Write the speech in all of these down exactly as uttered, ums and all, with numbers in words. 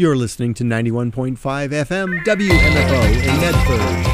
You're listening to ninety-one point five F M W M F O in Medford.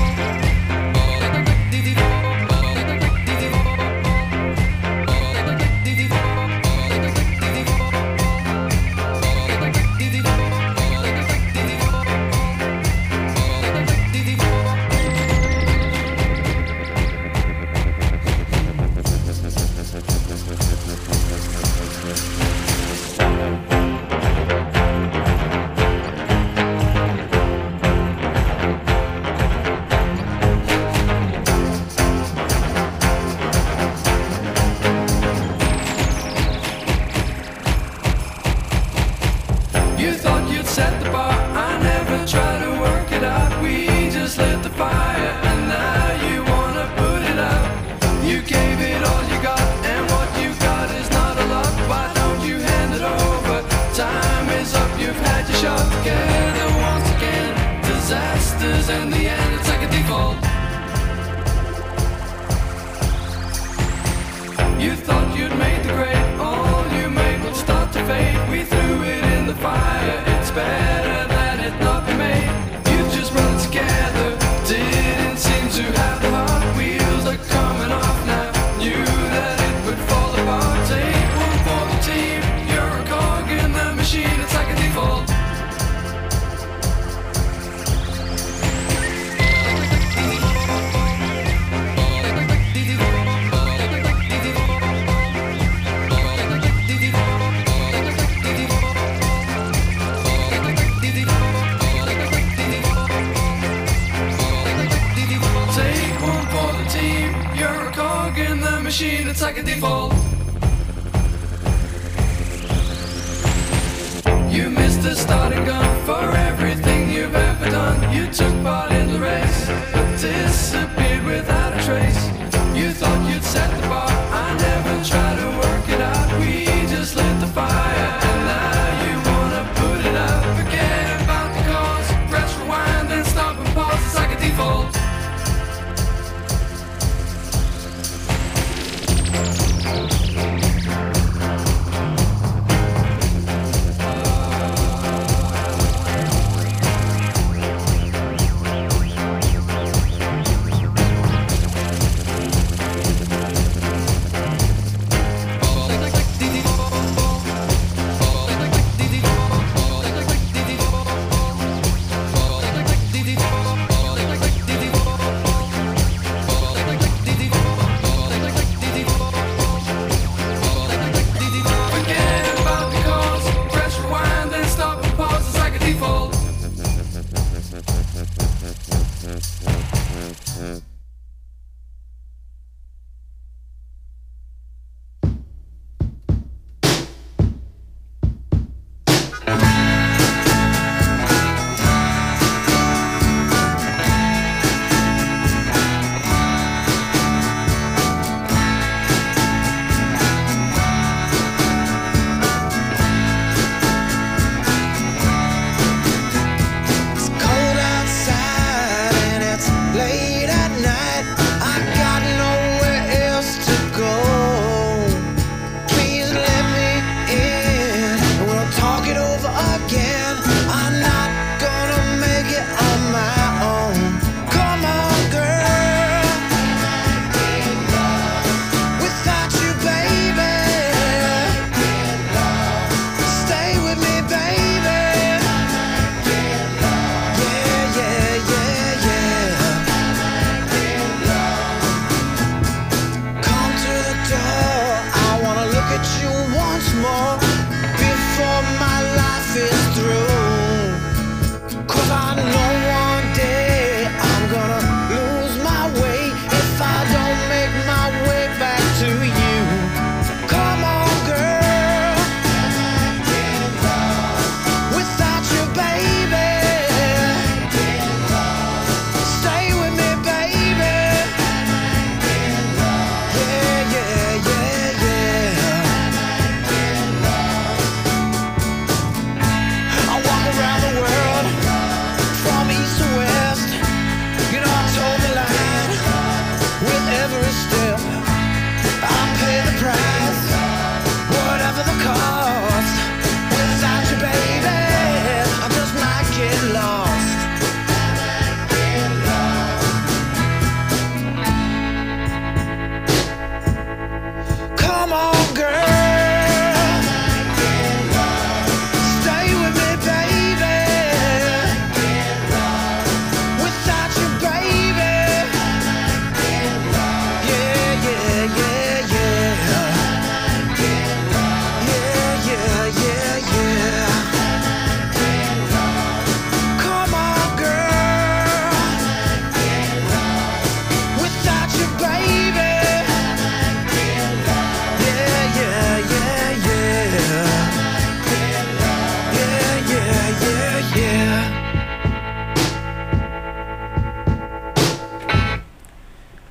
Late at night.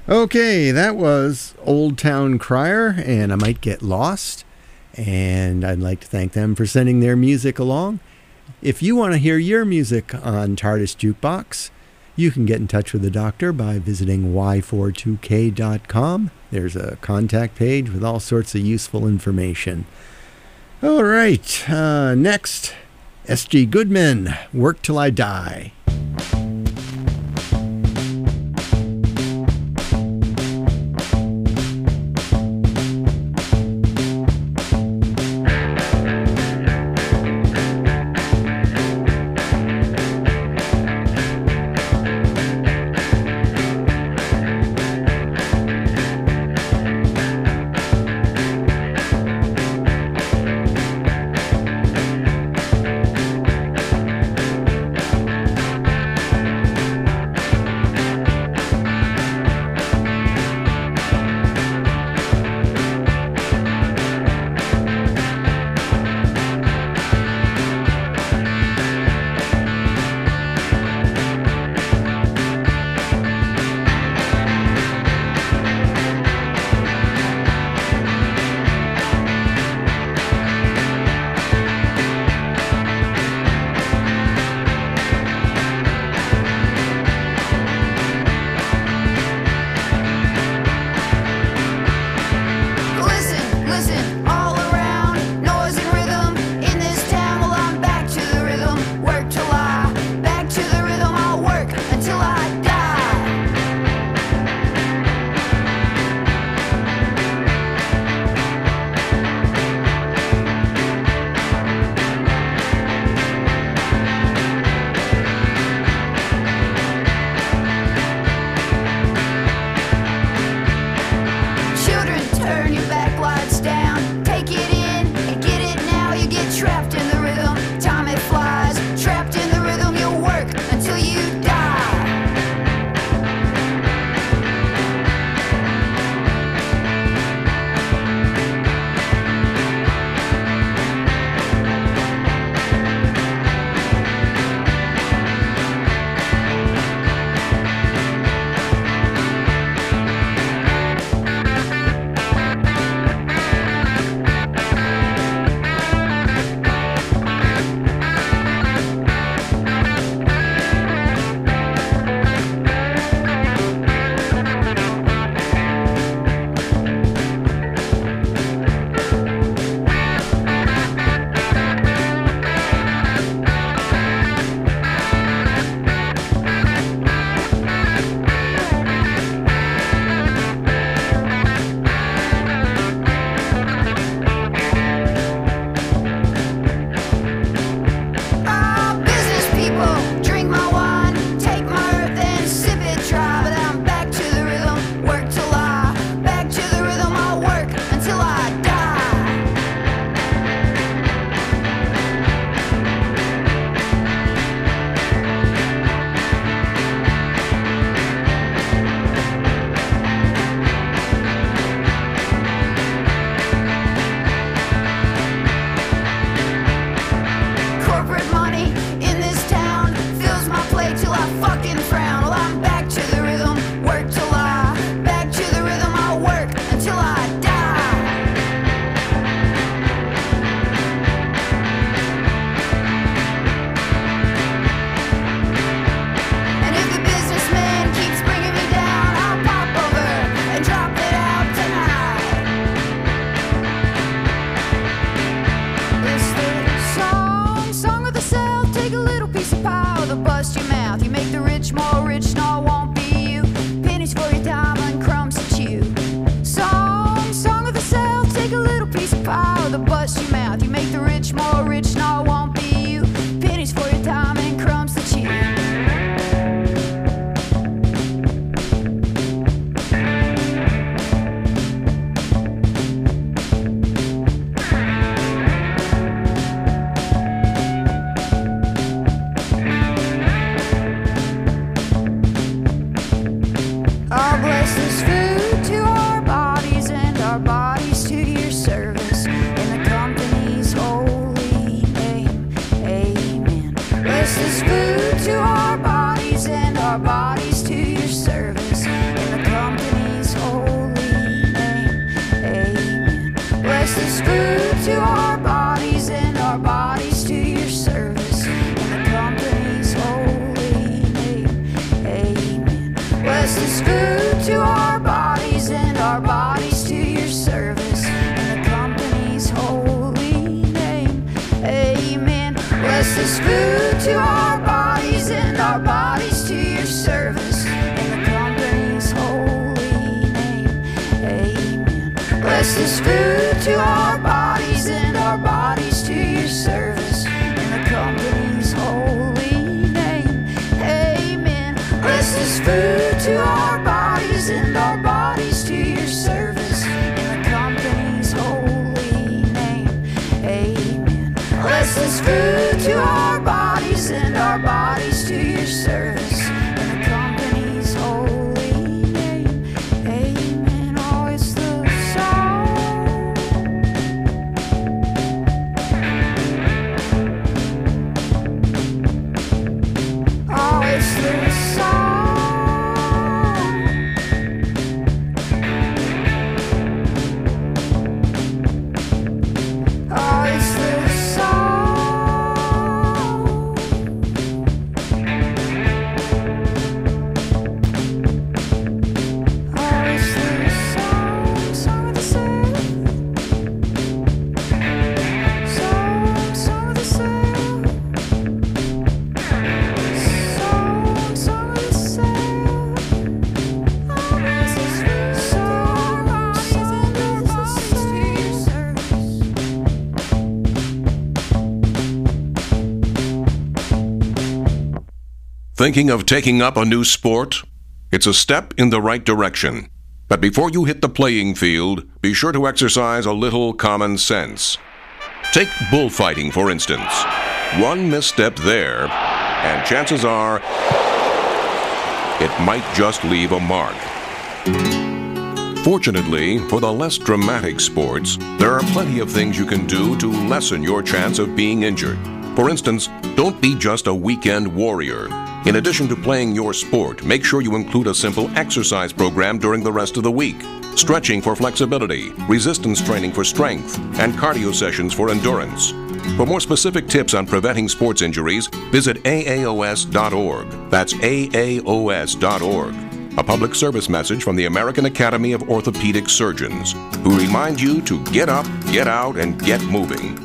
Okay, that was Old Town Crier and I Might Get Lost. And I'd like to thank them for sending their music along. If you want to hear your music on TARDIS Jukebox, you can get in touch with the doctor by visiting y forty-two k dot com. There's a contact page with all sorts of useful information. All right, uh, next, S G Goodman, Work Till I Die. to our bodies and our bodies to your service. In the company's holy name, amen. Bless this food to our bodies and our bodies to your service. In the company's holy name, amen. Bless this food to our bodies and our bodies to your service. In the company's holy name, amen. Bless this food to our bodies and our bodies to your service. In the company's holy name, amen. Bless this food to our bodies and our bodies to your service. In the company's holy name, amen. Oh, it's the song. Oh, it's the song. Oh, it's the song. Oh, it's the song, song of the South. Song, song of the South. Song, song of the South. Oh, it's the song, song of the South. Thinking of taking up a new sport? It's a step in the right direction. But before you hit the playing field, be sure to exercise a little common sense. Take bullfighting, for instance. One misstep there, and chances are it might just leave a mark. Fortunately, for the less dramatic sports, there are plenty of things you can do to lessen your chance of being injured. For instance, don't be just a weekend warrior. In addition to playing your sport, make sure you include a simple exercise program during the rest of the week. Stretching for flexibility, resistance training for strength, and cardio sessions for endurance. For more specific tips on preventing sports injuries, visit A A O S dot org. That's A A O S dot org. A public service message from the American Academy of Orthopedic Surgeons, who remind you to get up, get out, and get moving.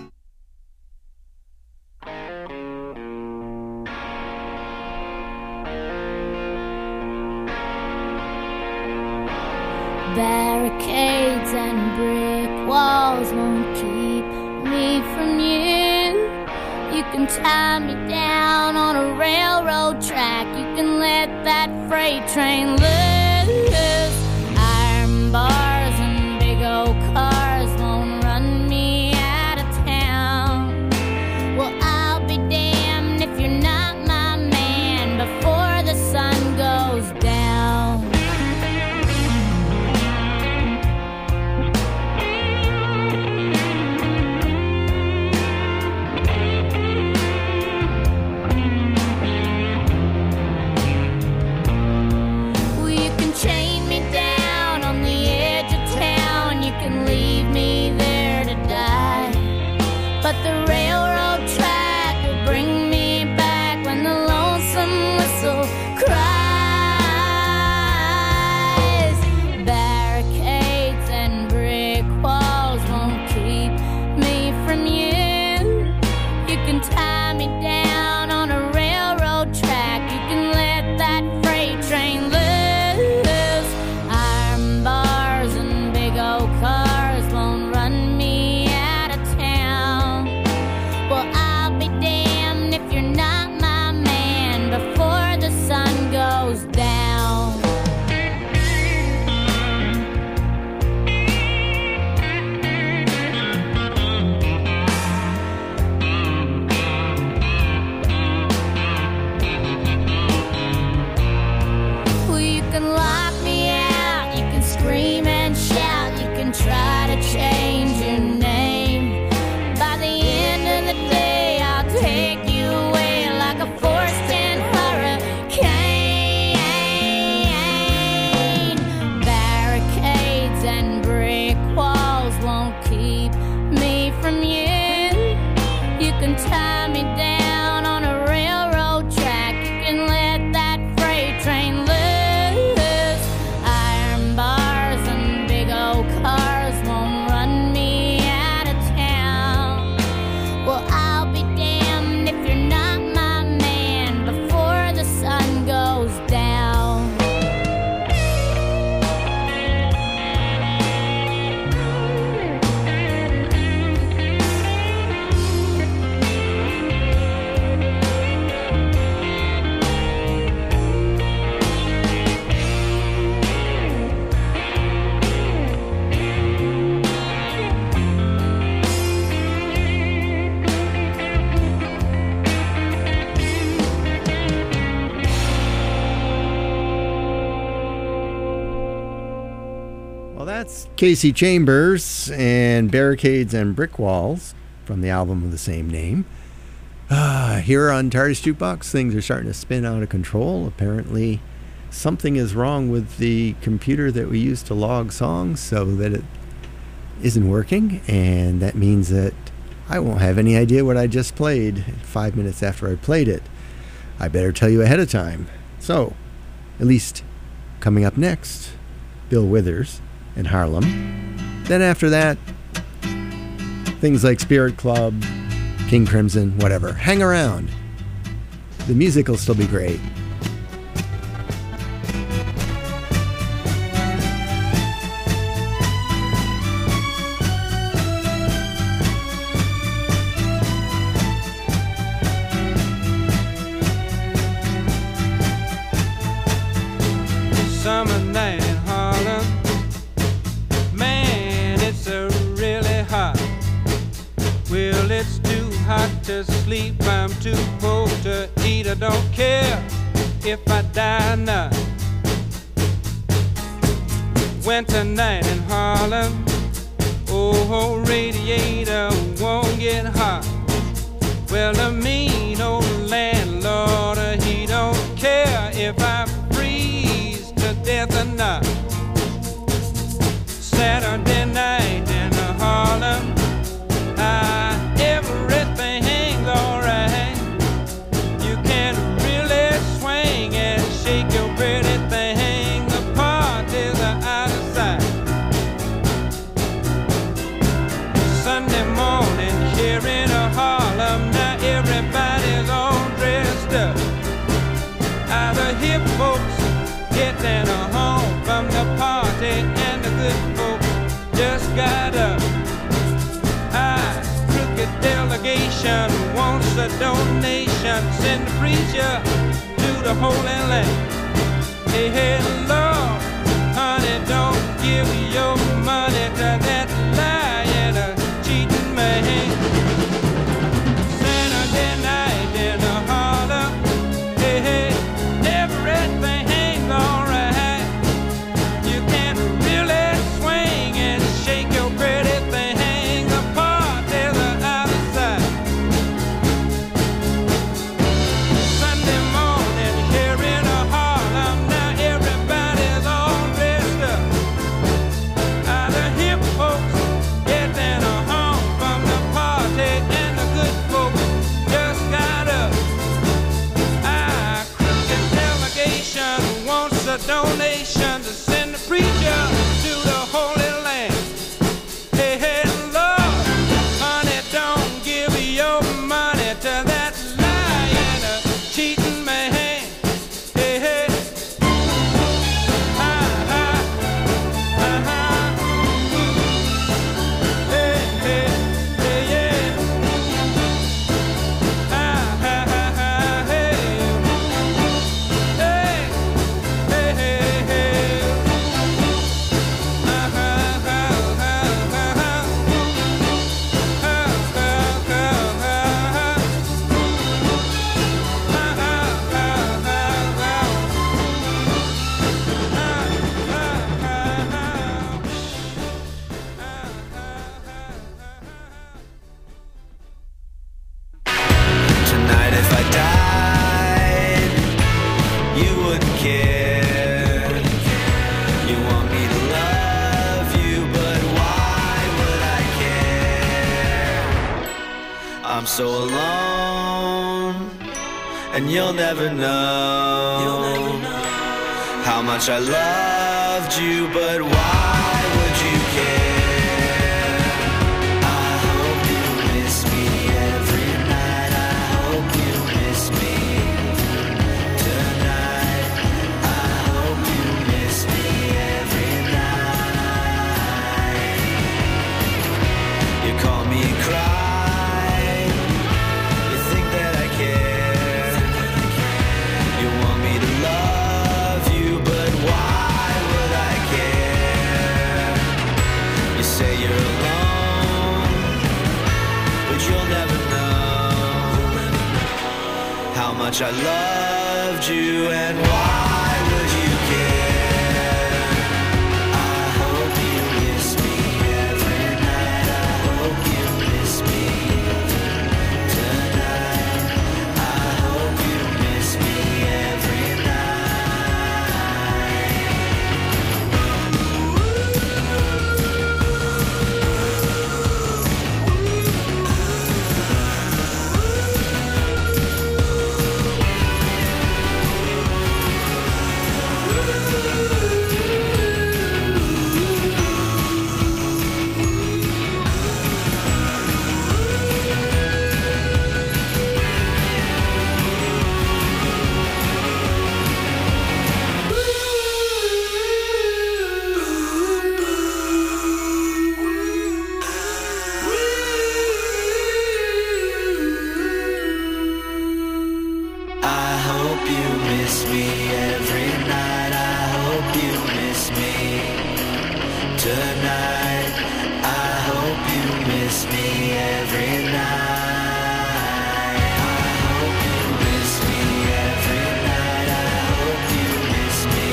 Barricades and brick walls won't keep me from you. You can tie me down on a railroad track. You can let that freight train loose. Iron bars and big old cars won't run me out of town. Well, I'll be damned if you're not my man before the sun goes down. Chain me down on the edge of town. You can leave me there to die. But the railroad track will bring me back when the lonesome whistle cries. Barricades and brick walls won't keep me from you. You can tie me down on a railroad track. You can let that freight train loose. Bars and big old cars won't run me out of town. Well, that's Casey Chambers and Barricades and Brick Walls from the album of the same name. Uh, here on TARDIS Jukebox, things are starting to spin out of control. Apparently, something is wrong with the computer that we use to log songs so that it isn't working, and that means that I won't have any idea what I just played five minutes after I played it. I better tell you ahead of time. So, at least coming up next, Bill Withers and Harlem. Then after that, things like Spirit Club, King Crimson, whatever. Hang around. The music will still be great. Summer night in Harlem, man, it's a really hot. Well, it's too hot to sleep, I'm too poor to eat. I don't care if I die or not. Winter night in Harlem, oh, radiator won't get hot. Well, the mean old landlord, he don't care if I freeze to death or not. Saturday night in Harlem, ah, everything hangs alright. You can really swing and shake your pretty thing. The parties are out of sight. Sunday morning here in Harlem, now everybody's all dressed up. All the hip folks getting home from the party, and the good folks just got up. Ah, crooked delegation wants a donation. Send the preacher to the Holy Land. Hey, hey, Lord, honey, don't give your money to that lying, uh, cheating man. Saturday night in Harlem, hey, hey, everything hangs alright. You can really swing and shake your pretty thing. The parties are out of sight. Sunday morning here in Harlem, now everybody's all dressed up. All the hip folks getting home from the party, and the good folks just got up. Ah, crooked delegation wants a donation to send the preacher to the Holy Land. Hey, hey, Lord, honey, don't give your money to that lying, uh, cheating man. Hey, hey, ha, ha, ha, ha. Hey, hey, hey, yeah. Ha, ha, ha, ha, hey. Hey, hey, hey, hey. Ha, ha, ha, ha, ha, ha. Ha, ha, ha, ha, ha. Ha, ha, ha, ha, ha. Tonight if I died, you wouldn't care. You want me to love you, but why would I care? I'm so alone, and you'll never know how much I loved you, but why would you care? I hope you miss me every night. I hope you miss me tonight. I hope you miss me every night. You call me and cry. You think that I care. You want me to love you, but why would I care? You say you're alone, but you'll never know how much I loved you, and why would you care? I hope you tonight. I hope you miss me every night. I hope you miss me every night. I hope you miss me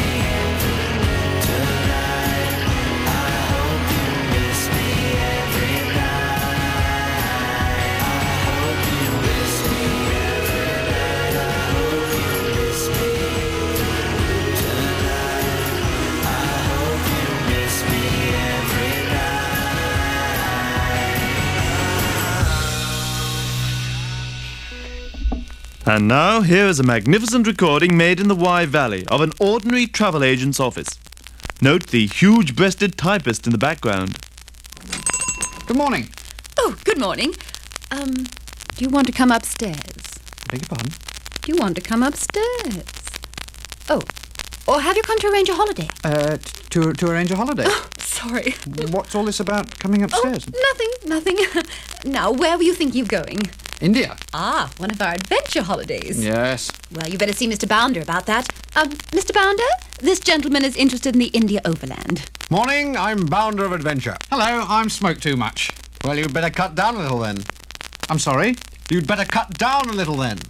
tonight. I hope you miss me every night. I hope you miss me every night. I hope you miss me tonight. I hope you miss me every And now, here is a magnificent recording made in the Wye Valley of an ordinary travel agent's office. Note the huge-breasted typist in the background. Good morning. Oh, good morning. Um, do you want to come upstairs? Beg your pardon? Do you want to come upstairs? Oh, or have you come to arrange a holiday? Uh, t- to, to arrange a holiday. Oh, sorry. What's all this about coming upstairs? Oh, nothing, nothing. Now, where were you thinking of going? India. Ah, one of our adventure holidays. Yes. Well, you better see Mister Bounder about that. Um, Mister Bounder, this gentleman is interested in the India Overland. Morning, I'm Bounder of Adventure. Hello, I'm Smoke Too Much. Well, you'd better cut down a little then. I'm sorry? You'd better cut down a little then.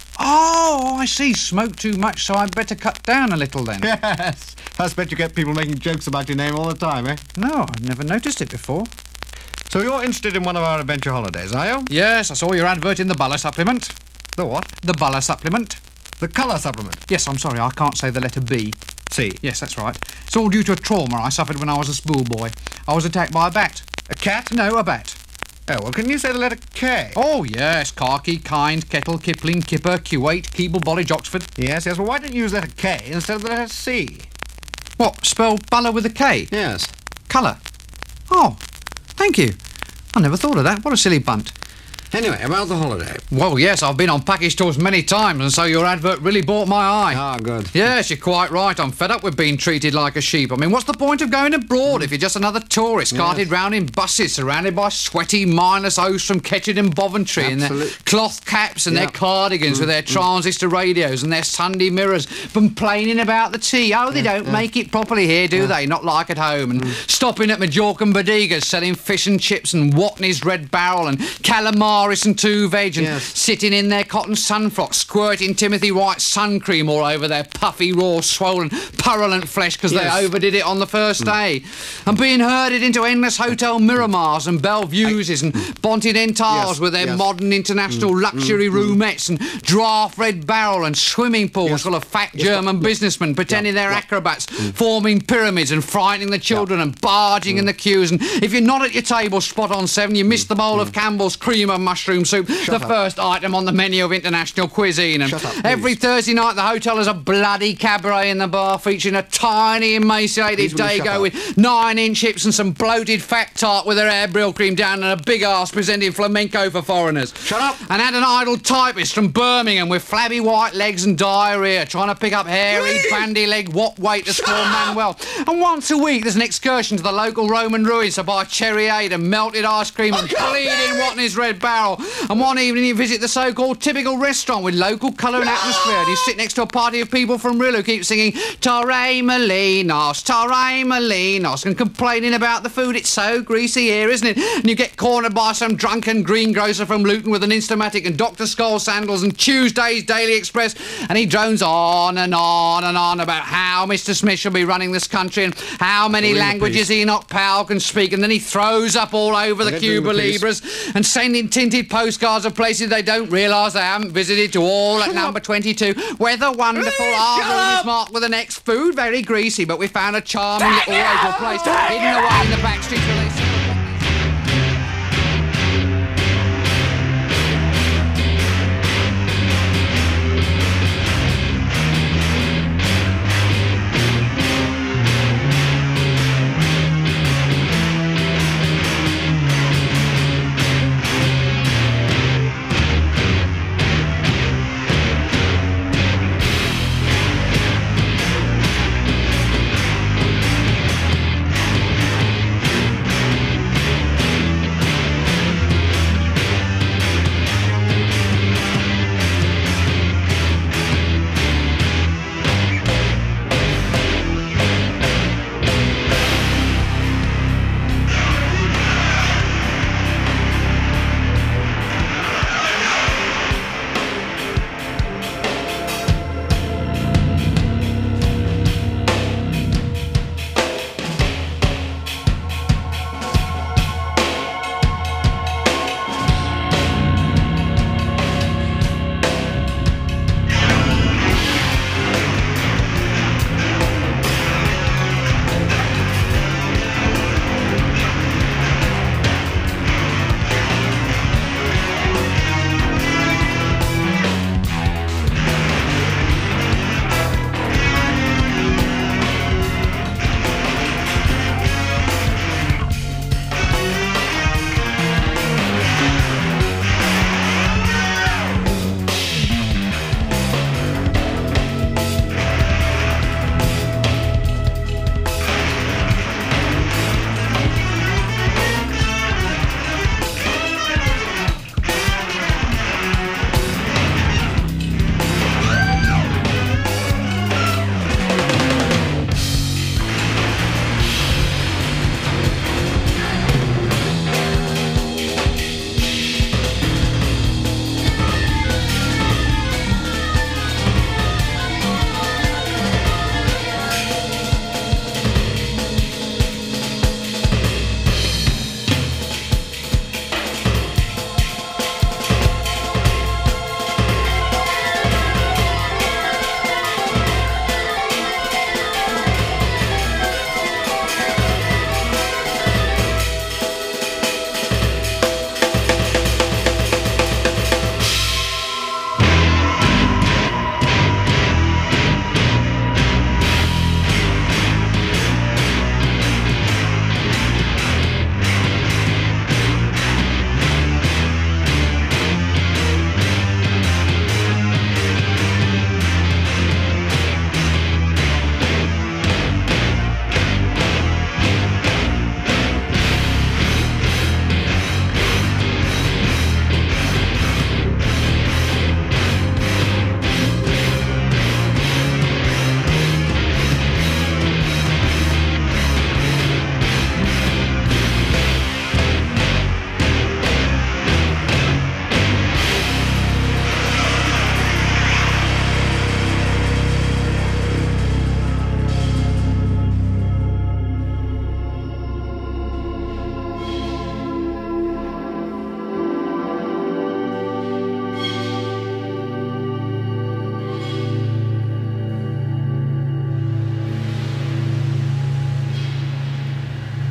Oh, I see. Smoke too much, so I'd better cut down a little then. Yes. I expect you get people making jokes about your name all the time, eh? No, I've never noticed it before. So you're interested in one of our adventure holidays, are you? Yes, I saw your advert in the Bala supplement. The what? The Bala supplement. The colour supplement. Yes, I'm sorry, I can't say the letter B. C. Yes, that's right. It's all due to a trauma I suffered when I was a schoolboy. I was attacked by a bat. A cat? No, a bat. Oh, well, can you say the letter K? Oh, yes. Khaki, Kind, Kettle, Kipling, Kipper, Kuwait, Keeble, Bollage, Oxford. Yes, yes. Well, why don't you use the letter K instead of the letter C? What, spell Bala with a K? Yes. Colour. Oh, thank you. I never thought of that. What a silly bunt. Anyway, about the holiday. Well, yes, I've been on package tours many times, and so your advert really bought my eye. Ah, good. Yes, you're quite right. I'm fed up with being treated like a sheep. I mean, what's the point of going abroad if you're just another tourist carted Yes. round in buses, surrounded by sweaty, mindless hosts from Ketchard and Boventry in their Absolute- cloth caps and Yeah. their cardigans with their transistor radios and their Sunday mirrors, complaining about the tea. Oh, they don't make it properly here, do they? Not like at home. And stopping at Majorcan and Bodegas selling fish and chips and Watney's Red Barrel and calamaris and two veg and Yes. sitting in their cotton sunfrocks, squirting Timothy White sun cream all over their puffy, raw, swollen, purulent flesh because Yes. they overdid it on the first day. And being herded into endless hotel Miramars and Bellevues and Bontinentals Yes, with their yes. modern international luxury roomettes and draft Red Barrel and swimming pools Yes. full of fat Yes, German but- businessmen pretending they're yeah. acrobats, forming pyramids and frightening the children and barging in the queues. And if you're not at your table spot on seven, you miss the bowl of Campbell's cream of mushroom soup, the up. first item on the menu of international cuisine. And Shut up, please. every Thursday night, the hotel has a bloody cabaret in the bar featuring a tiny, emaciated Please will you shut Dago up? with nine-inch hips and some bloated fat tart with her hair brill cream down and a big arse presenting flamenco for foreigners. Shut up. And had an idle typist from Birmingham with flabby white legs and diarrhea trying to pick up hairy, bandy-legged, what-waiters for Manuel. And once a week, there's an excursion to the local Roman ruins to buy cherryade and melted ice cream and bleeding Watney's Red Barrel. And one evening you visit the so-called typical restaurant with local colour and atmosphere, and you sit next to a party of people from Rill who keep singing Tare Molinos, Tare Molinos, and complaining about the food. It's so greasy here, isn't it? And you get cornered by some drunken greengrocer from Luton with an Instamatic and Doctor Skull sandals and Tuesday's Daily Express, and he drones on and on and on about how Mister Smith should be running this country and how many Read the languages piece. Enoch Powell can speak, and then he throws up all over the Okay, doing Cuba the piece. Libras and sending tinted postcards of places they don't realise they haven't visited to all at number twenty-two. Weather wonderful, our room is marked with an X. Food very greasy, but we found a charming little local place hidden away in the back streets where they sell-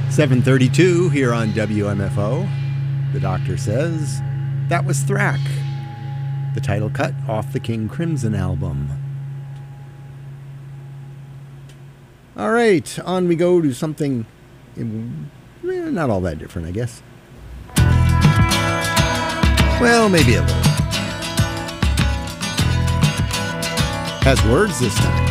seven thirty-two here on W M F O. The Doctor says that was Thrack, the title cut off the King Crimson album. All right, on we go to something eh, not all that different, I guess. Well, maybe a little. Has words this time.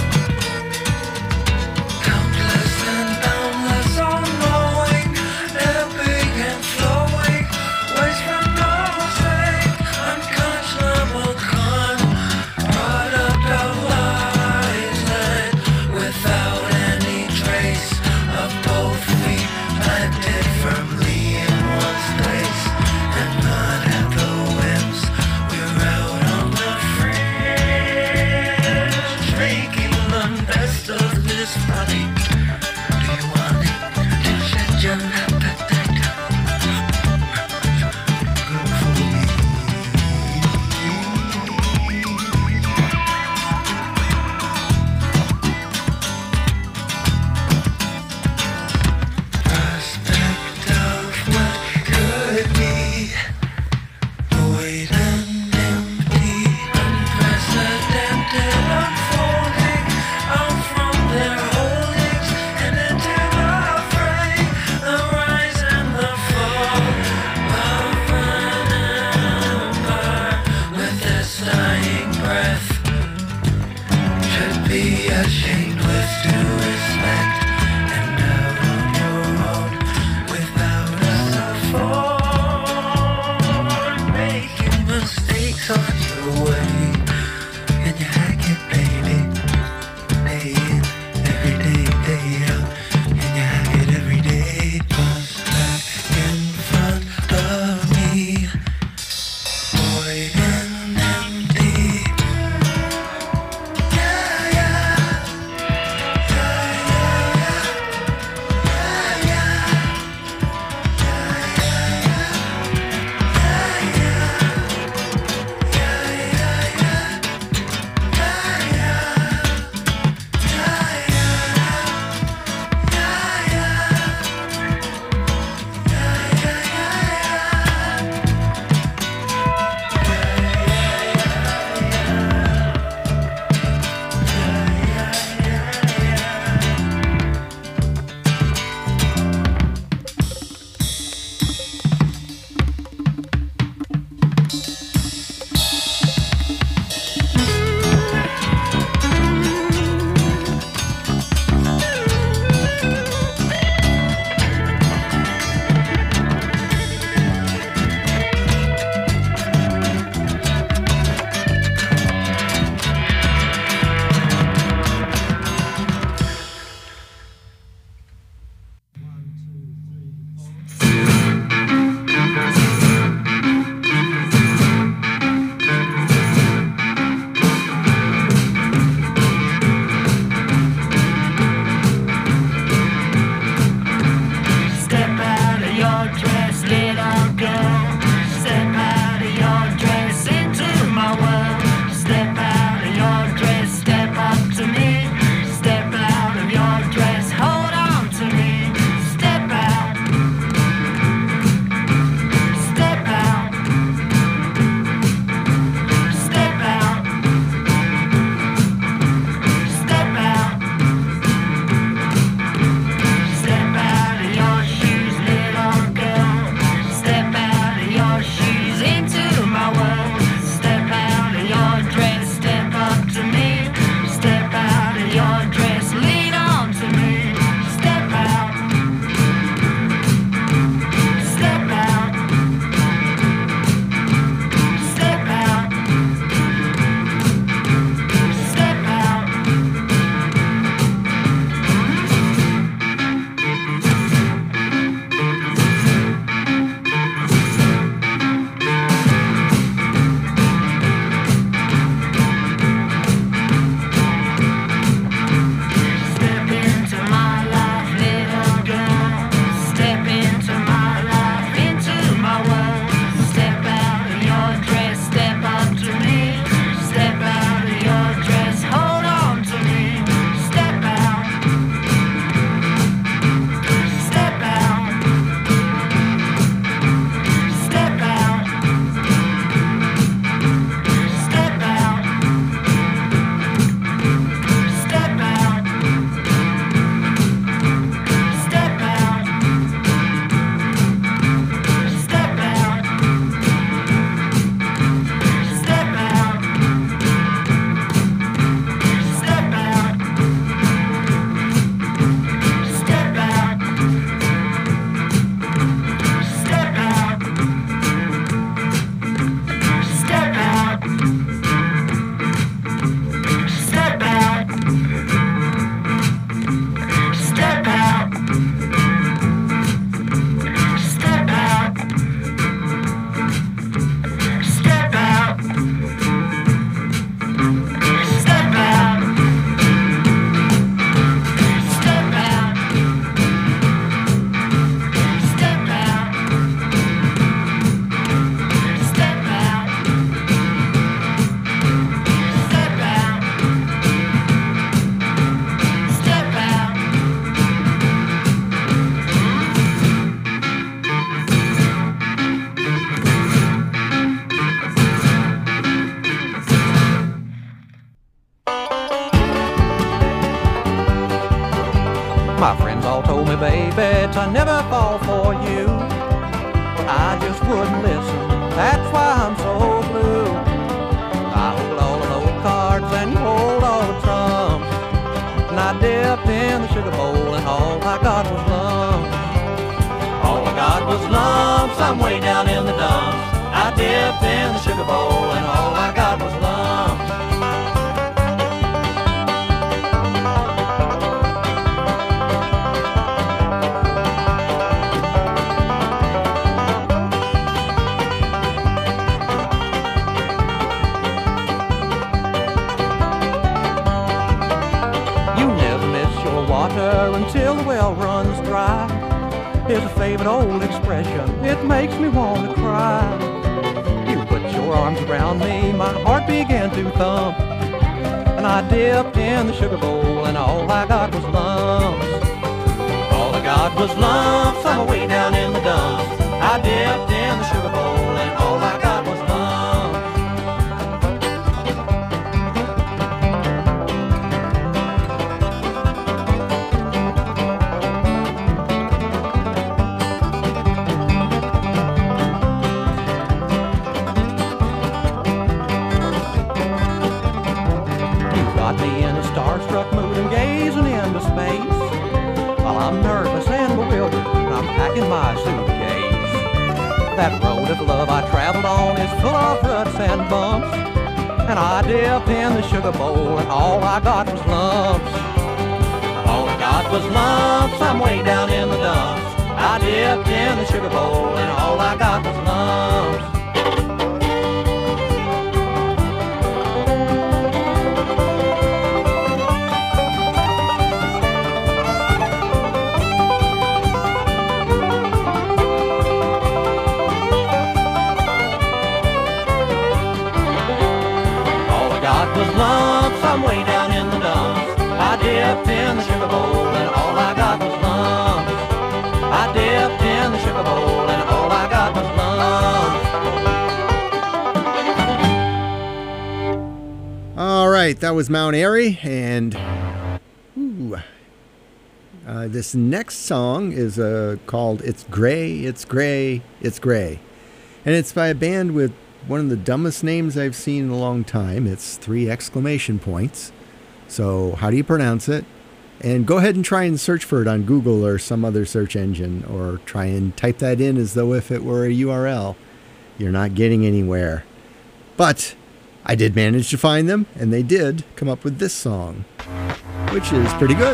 Drinking baby, to never fall for you. I just wouldn't listen, that's why I'm so blue. I hold all the old cards and you hold all the trumps. And I dipped in the sugar bowl and all I got was lumps. All I got was lumps, I'm way down in the dumps. I dipped in the sugar bowl and all I got was lumps. Until the well runs dry. Here's a favorite old expression, it makes me want to cry. You put your arms around me, my heart began to thump. And I dipped in the sugar bowl and all I got was lumps. All I got was lumps, I'm way down in the dumps. I dipped in the sugar bowl and all I got was lumps. Starstruck mood and gazing into space, while I'm nervous and bewildered, I'm packing my suitcase. That road of love I traveled on is full of ruts and bumps, and I dipped in the sugar bowl and all I got was lumps. All I got was lumps, I'm way down in the dumps. I dipped in the sugar bowl and all I got was lumps. Lumps, I'm way down in the dumps. I dipped in the sugar bowl and all I got was lumps. I dipped in the sugar bowl and all I got was lumps. All right, that was Mount Airy, and ooh, uh, this next song is uh, called "It's Gray, It's Gray, It's Gray," and it's by a band with one of the dumbest names I've seen in a long time. It's three exclamation points. So how do you pronounce it? And go ahead and try and search for it on Google or some other search engine, or try and type that in as though if it were a U R L. You're not getting anywhere. But I did manage to find them, and they did come up with this song, which is pretty good.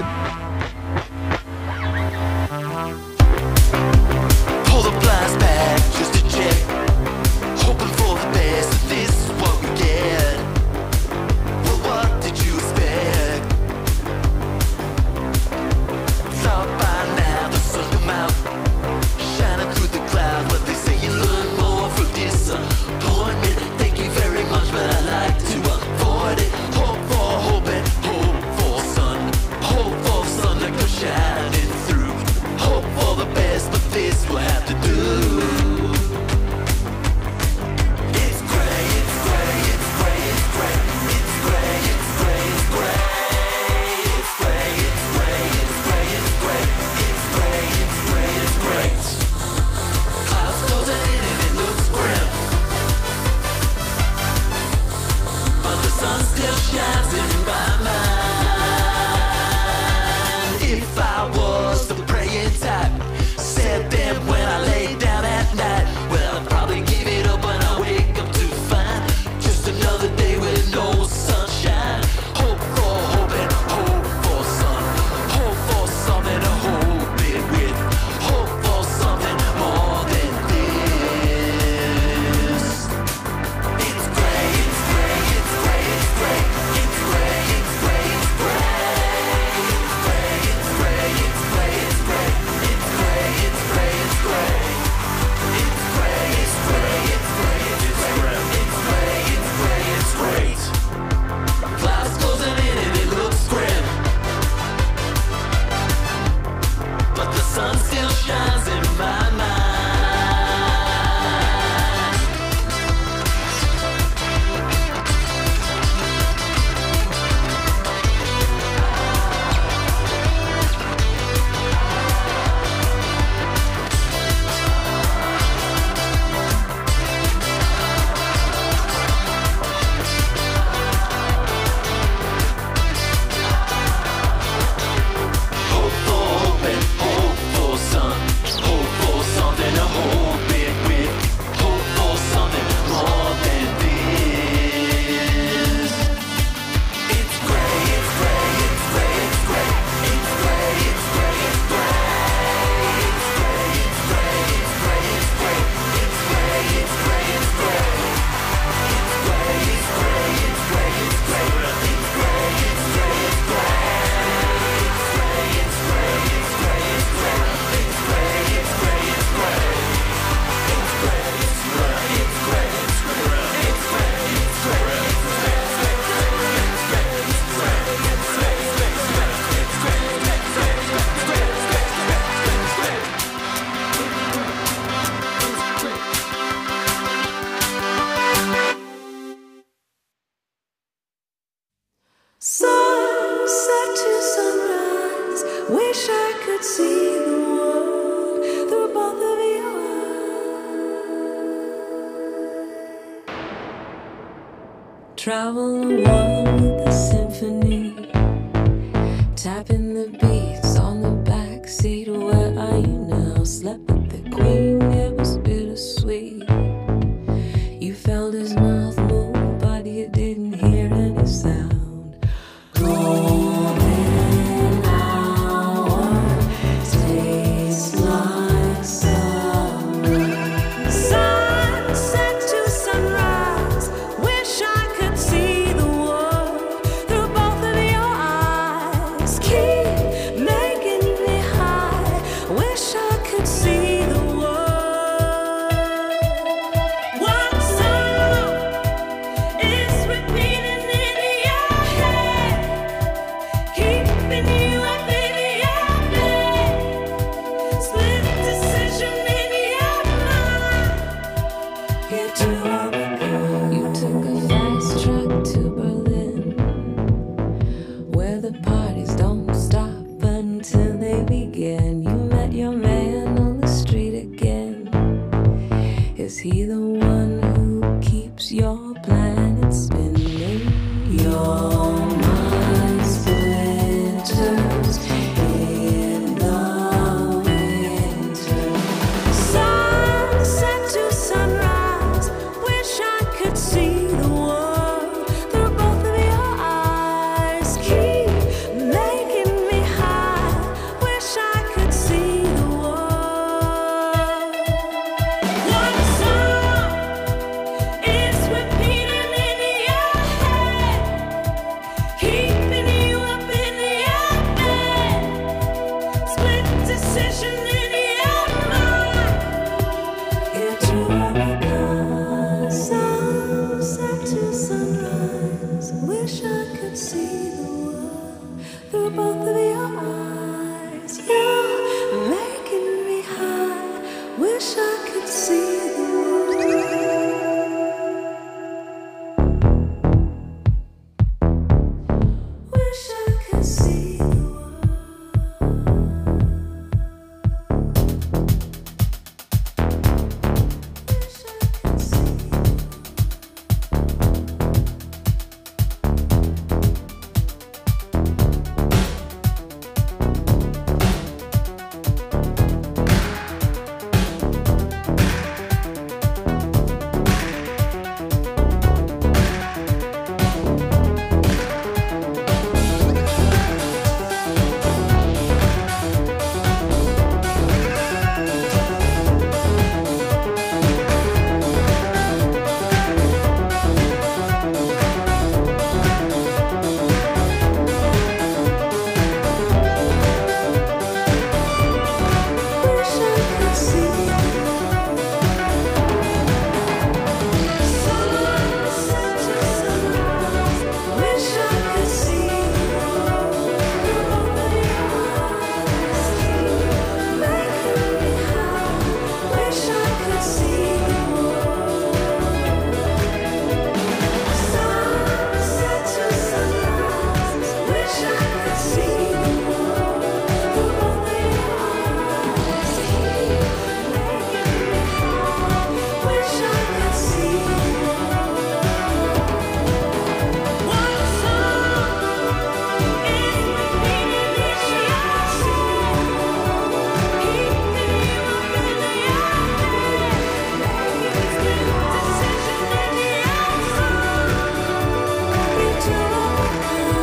Pull the blinds back just to check. Hoping for the best, this is what we get. Well, what did you expect? Thought by now the sun come out, shining through the clouds. But they say you learn more from disappointment. Thank you very much, but I like to avoid it. Hope for hope and hope for sun. Hope for sun that goes shining through. Hope for the best, but this will have to do. travel the world with a symphony, tapping the beats on the back seat. Where are you now? Slept with the queen, it was bittersweet. You felt his mouth move, but you didn't hear any sound. Golden hour tastes like summer. Sunset to sunrise, wish I could see the world through both of your eyes. Keep making me high, wish I could see the world. One song is repeating in your head, keeping you up in your bed. Split decision in your mind. You took you took a fast truck to Berlin, where the parties don't stop until they begin. You met your man on the street again. Is he the one who keeps your planet spinning? Your mind splinters in the winter. Sunset to sunrise, wish I could see the world through both of your eyes. Keep making me high, wish I could see the world. One song is repeating in your head, keeping you up in your bed. Split decision in your mind. You drove a car, sunset to sunrise. Wish I could see the world through both of your eyes. You're making me high. Wish I could see the world. Wish I could see the world. Wish I could see the Wish I could see the sunset to sunrise. Wish I could see the world through both of your eyes. Keep making me high. Wish I could see the world. Sunset to sunrise. Wish I could see the world through both of your eyes. Keep making me high. Wish I could see the world. One song is repeating in your head, keeping you up in your bed. Making split decision in your song. You drove a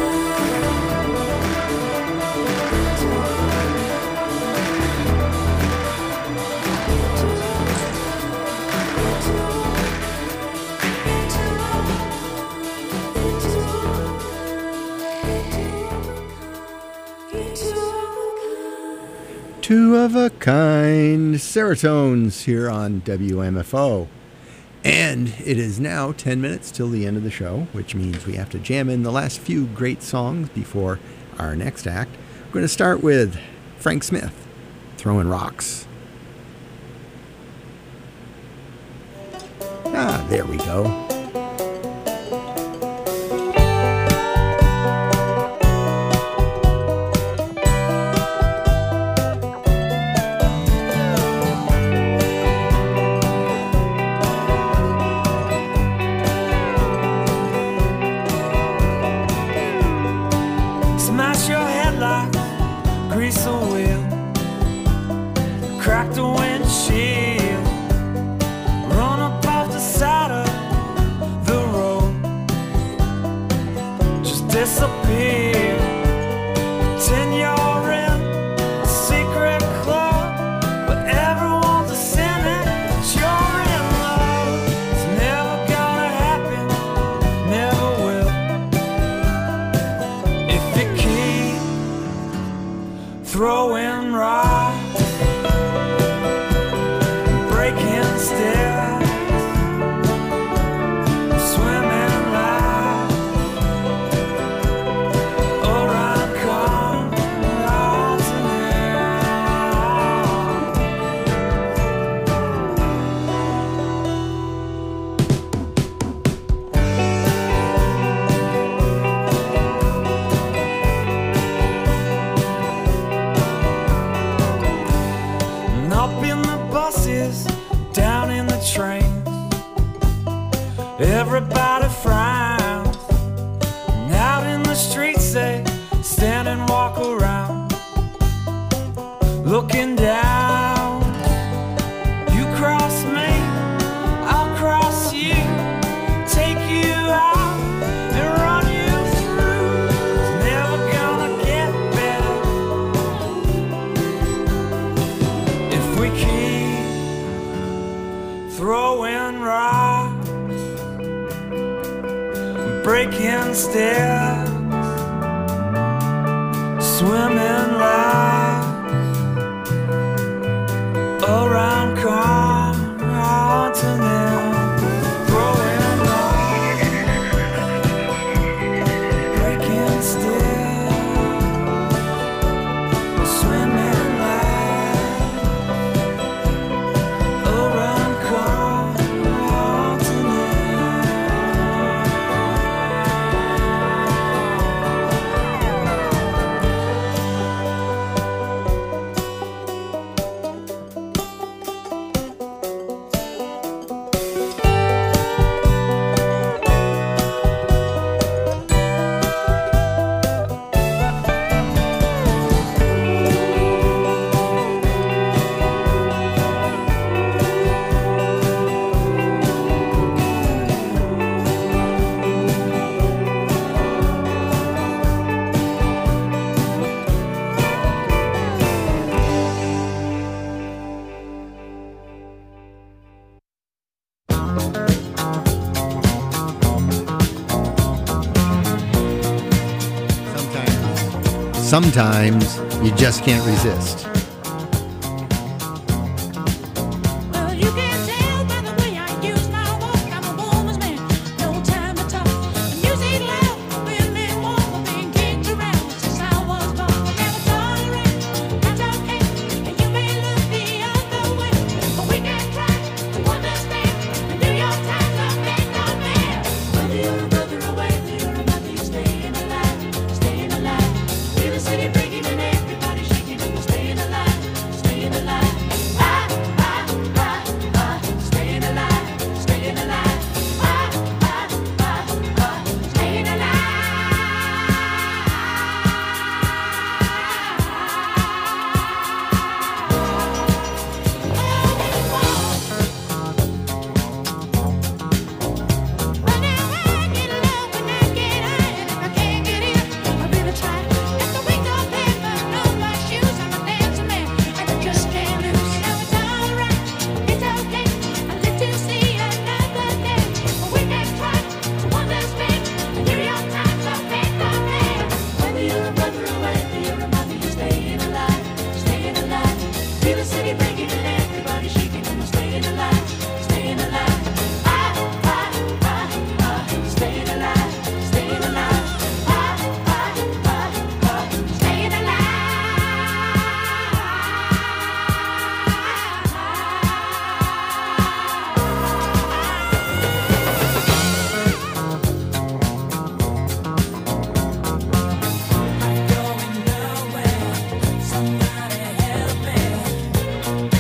Two of a kind, Seratones here on W M F O. And it is now ten minutes till the end of the show, which means we have to jam in the last few great songs before our next act. We're going to start with Frank Smith, Throwing Rocks. Ah, there we go. crack the windshield, run up off the side of the road, just disappear. Pretend you're in a secret club, but everyone's a sinner. You're in love. It's never gonna happen, never will. If you keep throwing rocks, breaking stairs, swimming live around and up in the buses, down in the trains, everybody frowns. And out in the streets they stand and walk around, looking down. You cross me, I'll cross you, take you out and run you through. It's never gonna get better if we keep throwing rocks, breaking stairs, swimming live around continent, throwing rocks, breaking stairs, swimming live around continent. Sometimes you just can't resist. Well, you can tell by the way I use my walk. I'm a woman's man, no time to talk. The music loud, women warm, being kicked around since I was born. I never tolerate, that's okay. And you may look the other way, but we can try to understand. The New York Times are made no man. Whether you're a brother or whether you're a mother, you're staying alive, staying alive. Feel the city breaking and everybody shaking and we're staying alive, staying alive. Ah, ah, ah, ah, staying alive, staying alive. Ah, ah, ah, ah, staying Feel the city breaking and everybody shaking and we're staying alive, staying alive. Ah, ah, ah, ah, staying alive, staying alive. Ah, ah, ah, ah, staying alive.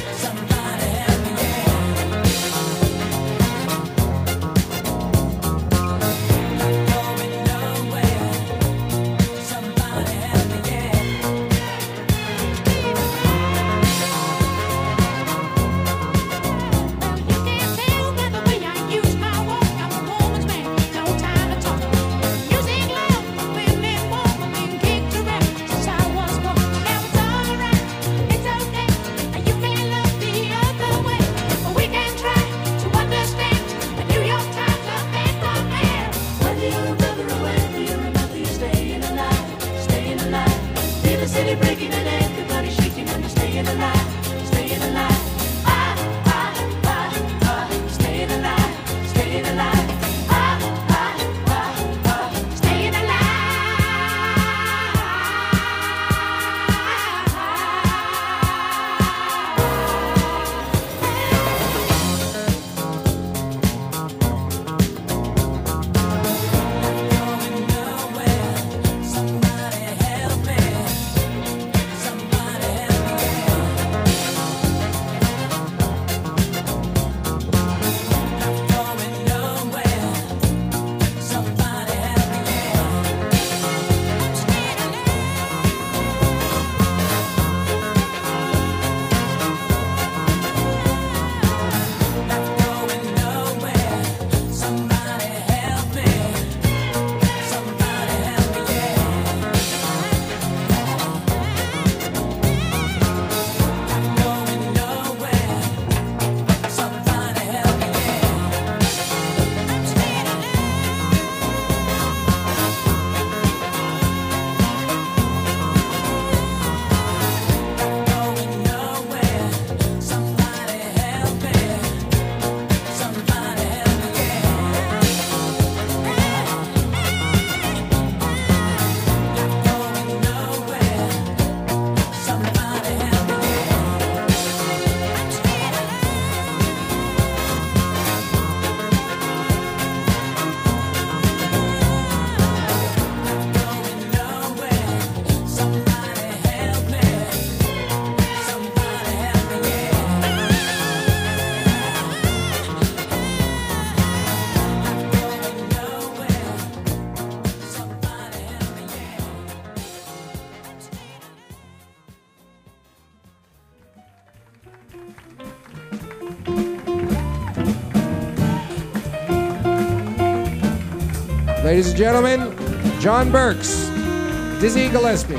Ladies and gentlemen, John Burks, Dizzy Gillespie.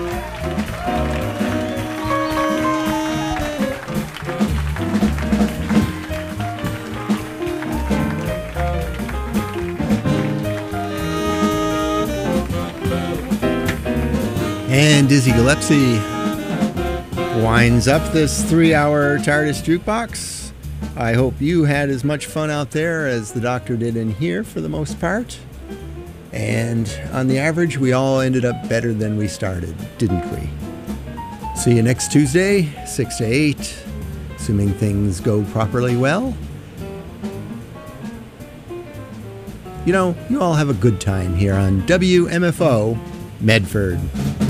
And Dizzy Gillespie winds up this three-hour TARDIS Jukebox. I hope you had as much fun out there as the Doctor did in here for the most part. And on the average, we all ended up better than we started, didn't we? See you next Tuesday, six to eight, assuming things go properly well. You know, you all have a good time here on W M F O Medford.